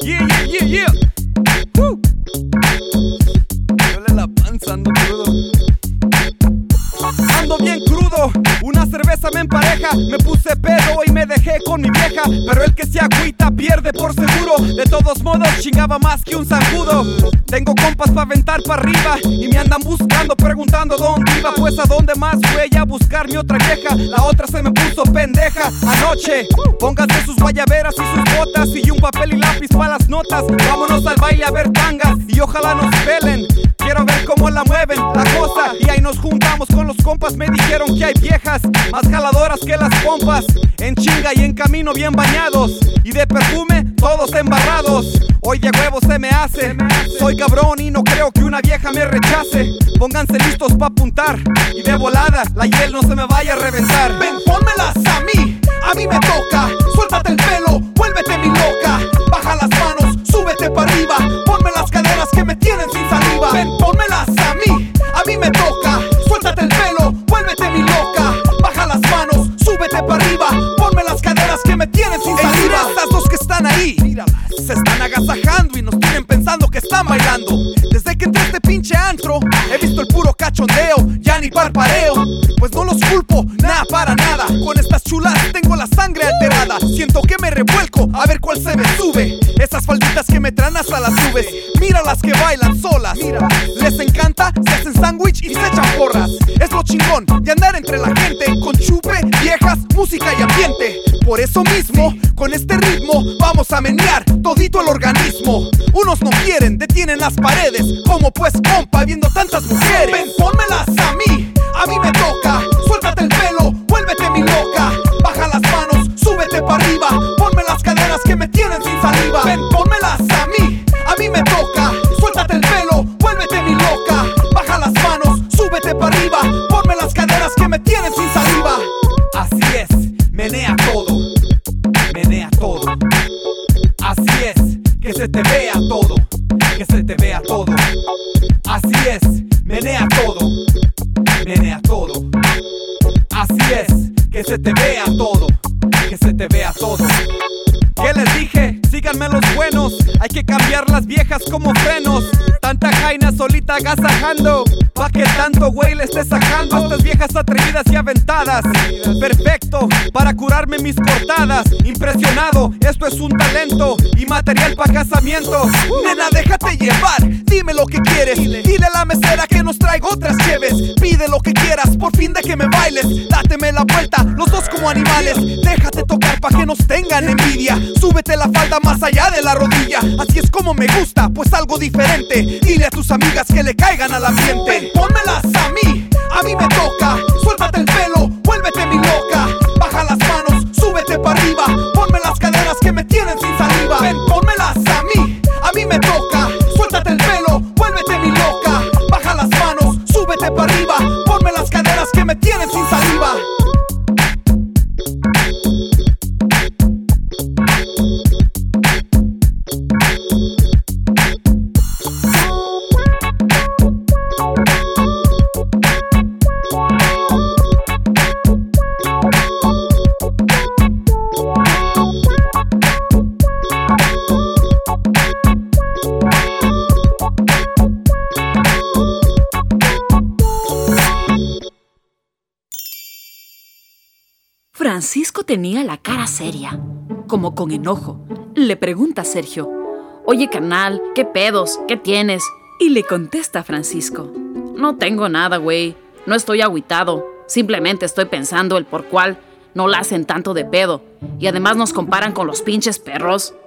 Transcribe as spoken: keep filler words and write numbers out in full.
Yeah, yeah, yeah, yeah. Woo. Duele la panza, ando crudo. Ando bien crudo, una cerveza me empareja. Me puse pedo y me dejé con mi vieja. Pero el que se agüita pierde por seguro. De todos modos chingaba más que un zancudo. Tengo compas pa' aventar pa' arriba y me andan buscando, preguntando dónde iba. Pues a dónde más fue a buscar mi otra vieja. La otra se me puso pendeja anoche. Pónganse sus guayaberas y sus botas y un papel y lápiz pa' las notas. Vámonos al baile a ver tangas y ojalá nos pelen. Quiero ver cómo la mueven la cosa. Y ahí nos juntamos con los compas. Me dijeron que hay viejas más jaladoras que las pompas. En chinga y en camino bien bañados y de perfume todos embarrados. Hoy de huevo se me hace. Soy cabrón y no creo que una vieja me rechace. Pónganse listos pa' apuntar y de volada la hiel no se me vaya a reventar. Ven, pónmelas a mí, a mí me toca. Suéltate el pelo, vuélvete mi loca. Baja las manos, súbete para arriba. Ponme las caderas que me tienen sin saliva. Ven, pónmelas a mí, a mí me toca. Suéltate el pelo, vuélvete mi loca. Baja las manos, súbete para arriba. Ponme las caderas que me tienen sin saliva. Mira estas dos que están ahí, se están agasajando y nos tienen pensando que están bailando. Desde que entré a este pinche antro he visto el puro cachondeo, ya ni parpareo. Pues no los culpo, nada para nada. Con estas chulas tengo la sangre alterada. Siento que me revuelco, a ver cuál se me sube. Esas falditas que me traen hasta las nubes. Mira las que bailan solas. Les encanta, se hacen sándwich y se echan porras. Es lo chingón de andar entre la gente. Con chupe, viejas, música y ambiente. Por eso mismo, con este ritmo vamos a menear todito el organismo. Unos no quieren, detienen las paredes. Como pues compa, viendo tantas mujeres. Ven, pónmelas a mí, a mí me toca. Suéltate el pelo, vuélvete mi loca. Baja las manos, súbete para arriba. Ponme las caderas que me tienen sin saliva. Ven, pónmelas a mí, a mí me toca. Suéltate el pelo, vuélvete mi loca. Baja las manos, súbete para arriba. Ponme las caderas que me tienen sin saliva. Así es, menea todo, menea todo. Así es, que se te vea todo, que se te vea todo. Así es, menea todo, menea todo. Así es, que se te vea todo, que se te vea todo. ¿Qué les dije? Síganme los buenos. Hay que cambiar las viejas como frenos. Tanta jaina solita agasajando. Pa' que tanto güey le esté sacando a estas viejas atrevidas y aventadas. Perfecto, para curarme mis cortadas. Impresionado, esto es un talento y material pa' casamiento. Nena, déjate llevar, dime lo que quieres. Dile a la mesera que nos traiga otras cheves. Pide lo que quieras, por fin de que me bailes. Dáteme la vuelta, los dos como animales. Déjate tocar pa' que nos tengan envidia. Súbete la falda más allá de la rodilla. Así es como me gusta, pues algo diferente. Dile a tus amigas que le caigan al ambiente. Ven, pónmelas a mí, a mí me toca. Suéltate el pelo, vuélvete mi loca. Baja las manos, súbete para arriba. Ponme las caderas que me tienen sin saliva. Ven, pónmelas a mí, a mí me toca. Suéltate el pelo, vuélvete mi loca. Baja las manos, súbete para arriba. Ponme las caderas que me tienen sin saliva. Francisco tenía la cara seria, como con enojo. Le pregunta a Sergio: oye, carnal, ¿qué pedos? ¿Qué tienes? Y le contesta Francisco: no tengo nada, güey. No estoy agüitado. Simplemente estoy pensando el por cuál no la hacen tanto de pedo. Y además nos comparan con los pinches perros.